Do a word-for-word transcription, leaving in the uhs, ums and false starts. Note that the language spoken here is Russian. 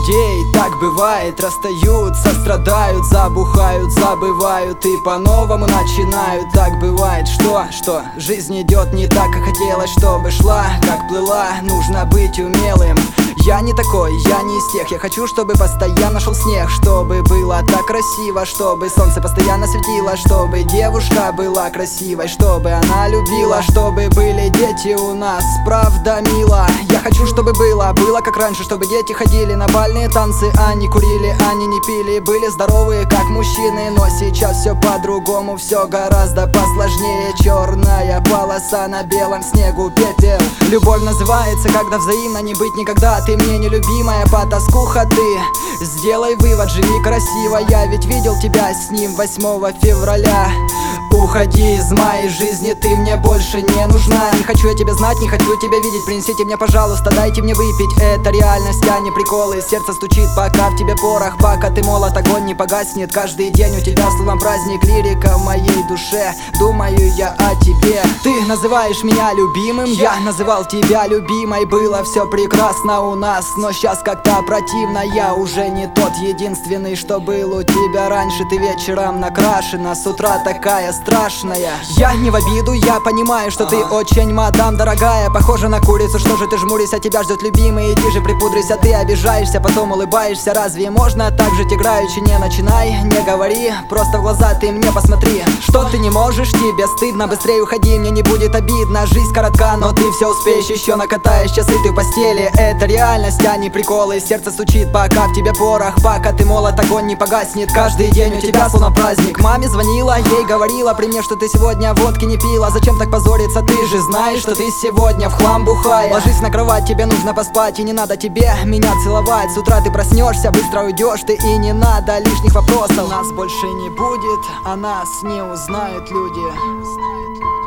людей так бывает. Расстаются, страдают, забухают, забывают и по-новому начинают. Так бывает, что, что жизнь идет не так, как хотелось, чтобы шла, как плыла. Нужно быть умелым. Я не такой, я не из тех. Я хочу, чтобы постоянно шел снег, чтобы было так красиво, чтобы солнце постоянно светило, чтобы девушка была красивой, чтобы она любила, чтобы были дети у нас, правда мило. Я хочу, чтобы было, было как раньше, чтобы дети ходили на бальные танцы, они курили, они не пили, были здоровые как мужчины. Но сейчас все по-другому, все гораздо посложнее. Черная полоса на белом снегу, пепел. Любовь называется, когда взаимно не быть никогда. Ты мне нелюбимая, потаскуха ты. Сделай вывод, живи красиво. Я ведь видел тебя с ним восьмого февраля. Уходи из моей жизни, ты мне больше не нужна. Не хочу я тебя знать, не хочу тебя видеть. Принесите мне, пожалуйста, дайте мне выпить. Это реальность, а не приколы. Сердце стучит, пока в тебе порох, пока ты молод, огонь не погаснет. Каждый день у тебя словно праздник, лирика в моей душе. Думаю я о тебе. Ты называешь меня любимым, я называл тебя любимой. Было все прекрасно у нас, но сейчас как-то противно. Я уже не тот единственный, что был у тебя раньше. Ты вечером накрашена, с утра такая страшная. Я не в обиду, я понимаю, что ты очень мадам дорогая. Похожа на курицу, что же ты жмуришься, тебя ждет любимый. Иди же припудрися, ты обижаешься, потом улыбаешься. Разве можно так жить играючи? Не начинай, не говори, просто в глаза ты мне посмотри. Что ты не можешь, тебе стыдно, быстрее уходи, мне не будет обидно. Жизнь коротка, но ты все успеешь, еще накатаешь часы ты в постели. Это реальность, а не приколы. Сердце стучит, пока в тебе порох, пока ты молод, огонь не погаснет. Каждый день у тебя словно праздник. Маме звонила, ей говорила при мне, что ты сегодня водки не пила. Зачем так позориться, ты же знаешь, что ты сегодня в хлам бухая. Ложись на кровать, тебе нужно поспать, и не надо тебе меня целовать. С утра ты проснешься, быстро уйдешь ты, и не надо лишних вопросов. Нас больше не будет, а нас не узнают люди.